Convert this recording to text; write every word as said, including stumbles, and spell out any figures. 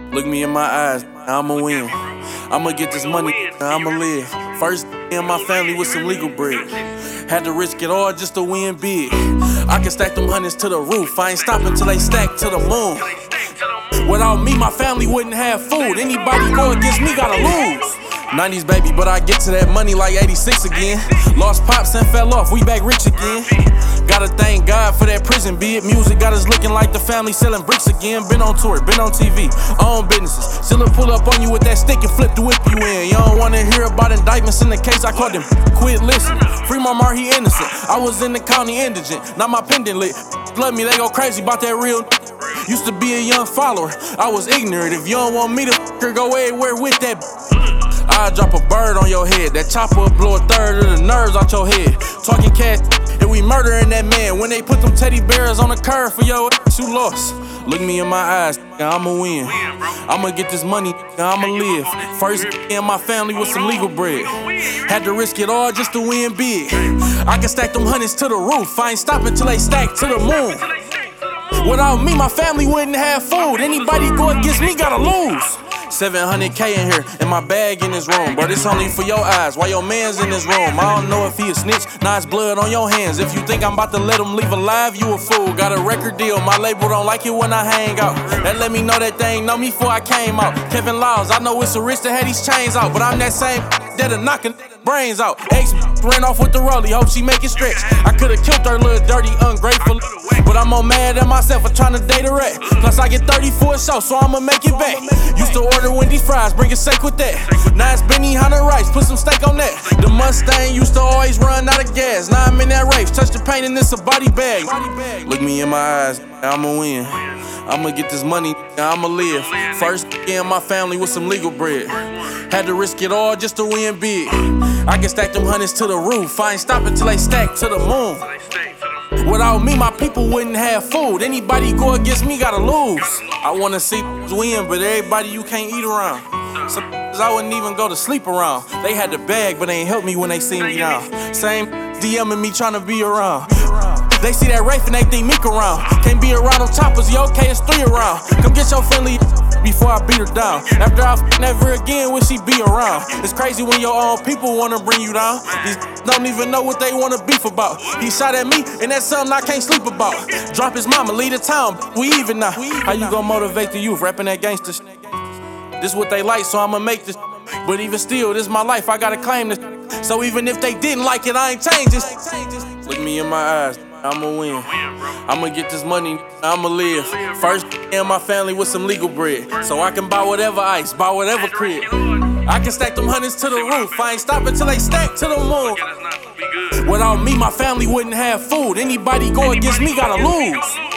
Look me in my eyes, I'ma win. I'ma get this money, I'ma live. First in my family with some legal bread. Had to risk it all just to win big. I can stack them hundreds to the roof. I ain't stopping till they stack to the moon. Without me, my family wouldn't have food. Anybody go against me gotta lose. nineties baby, but I get to that money like eighty-six again. Lost pops and fell off, we back rich again. Gotta thank God for that prison bid. Music got us looking like the family selling bricks again. Been on tour, been on T V, own businesses. Still pull up on you with that stick and flip the whip you in. You don't wanna hear about indictments in the case, I called them. Quit listening. Free Marmar, he innocent. I was in the county indigent, not my pendant lit. Love me, they go crazy about that real. Used to be a young follower, I was ignorant. If you don't want me to f her, go everywhere with that. I drop a bird on your head. That chopper will blow a third of the nerves out your head. Talking cash, and we murdering that man. When they put them teddy bears on the curb for your ass, you lost. Look me in my eyes, I'ma win. I'ma get this money, I'ma live. First in my family with some legal bread. Had to risk it all just to win big. I can stack them hundreds to the roof. I ain't stopping till they stack to the moon. Without me, my family wouldn't have food. Anybody go against me gotta lose. seven hundred K in here, and my bag in this room. But it's only for your eyes, while your man's in this room. I don't know if he a snitch, now it's blood on your hands. If you think I'm about to let him leave alive, you a fool. Got a record deal, my label don't like it when I hang out. That let me know that they ain't know me before I came out. Kevin Laws, I know it's a risk to have these chains out, but I'm that same that'll knockin' brains out. Ex ran off with the rollie, hope she make it stretch. I could've killed her little dirty, ungrateful, but I'm more mad at myself for trying to date a rat. Plus I get thirty for a show, so I'ma make it back. Used to order Wendy's fries, bring a steak with that. Now it's Benihana rice, put some steak on that. The Mustang used to always run out of gas. Now I'm in that race, touch the paint and it's a body bag. Look me in my eyes, I'ma win. I'ma get this money, I'ma live. First in my family with some legal bread. Had to risk it all just to win big. I can stack them hundreds to the roof. I ain't stopping till they stack to the moon. Without me, my people wouldn't have food. Anybody go against me gotta lose. I wanna see win, but everybody you can't eat around. Some I wouldn't even go to sleep around. They had the bag, but they ain't help me when they see me down. Same DMing me trying to be around. They see that Rafe and they think Meek around. Can't be around on choppers, you okay, it's three around. Come get your friendly before I beat her down. After I f never again will she be around. It's crazy when your own people wanna bring you down. These don't even know what they wanna beef about. He shot at me and that's something I can't sleep about. Drop his mama, leave the town, we even now. How you gonna motivate the youth rapping that gangsta shit? This what they like, so I'ma make this. But even still, this my life, I gotta claim this. So even if they didn't like it, I ain't changing. Look me in my eyes, I'ma win. I'ma get this money, I'ma live. First in my family with some legal bread. So I can buy whatever ice, buy whatever crib. I can stack them hundreds to the roof. I ain't stopping till they stack to the moon. Without me, my family wouldn't have food. Anybody go against me gotta lose.